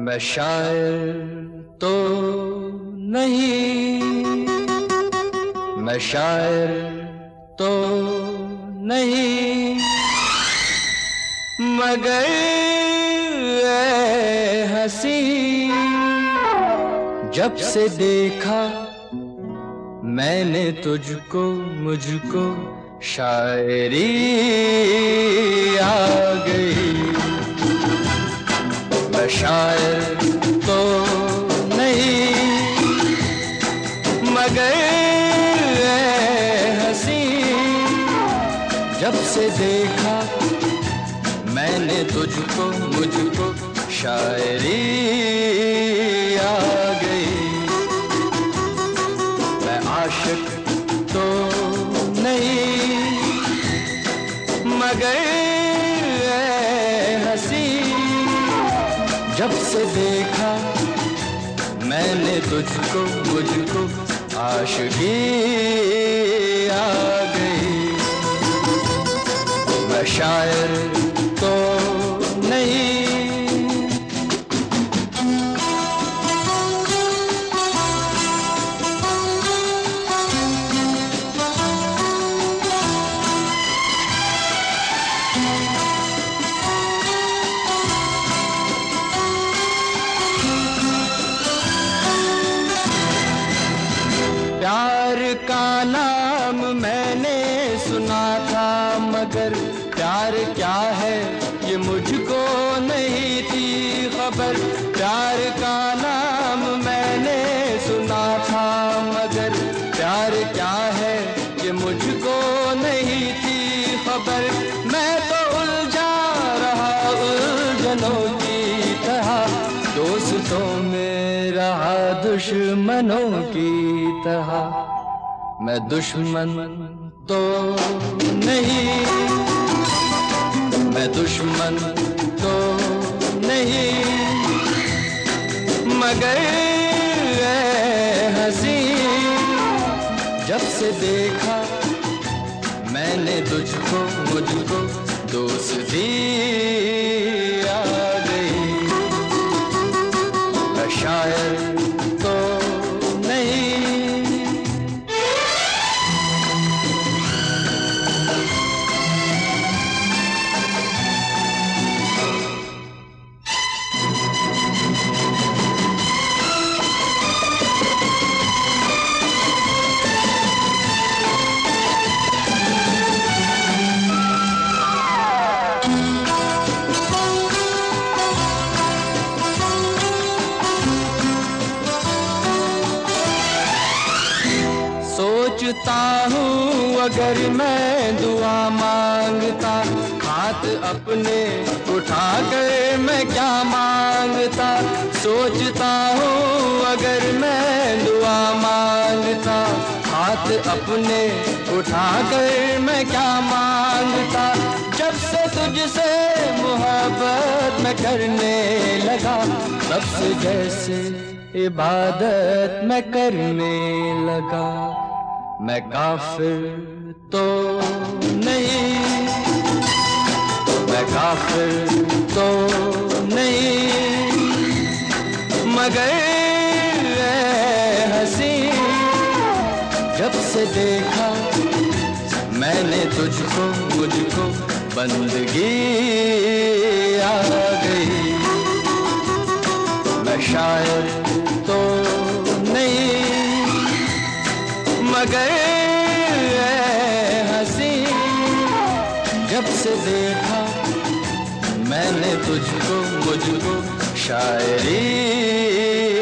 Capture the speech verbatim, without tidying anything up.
मैं शायर तो नहीं, मैं शायर तो नहीं, मगर ऐ हंसी जब से देखा मैंने तुझको, मुझको शायरी आ गई। मैं शायर तो नहीं, मगर ऐ हंसी जब से देखा मैंने तुझको, मुझको शायरी आ गई। मैं आशिक तो नहीं, मगर ऐ हंसी जब से देखा मैंने तुझको, मुझको आशिकी आ गई। मैं शायर तो नहीं। प्यार का नाम मैंने सुना था, मगर प्यार क्या है ये मुझको नहीं थी खबर। प्यार का नाम मैंने सुना था, मगर प्यार क्या है ये मुझको नहीं थी खबर। मैं तो उलझा रहा उलझनों की तरह, दोस्तों में रहा दुश्मनों की तरह। मैं दुश्मन तो नहीं, मैं दुश्मन तो नहीं, मगर ऐ हंसी जब से देखा मैंने तुझको, मुझको दोस्ती आ गई। मैं शायर तो नहीं। सोचता हूँ अगर मैं दुआ मांगता, हाथ अपने उठा कर मैं क्या मांगता। सोचता हूँ अगर मैं दुआ मांगता, हाथ अपने उठा कर मैं क्या मांगता। जब से तुझसे मोहब्बत मैं करने लगा, तब से जैसे इबादत मैं करने लगा। मैं काफिर तो नहीं, मैं काफिर तो नहीं, मगर ऐ हंसी जब से देखा मैंने तुझको, मुझको बंदगी आ गई। मैं शायर तो नहीं, मगर ऐ हंसी जब से देखा मैंने तुझको, मुझको शायरी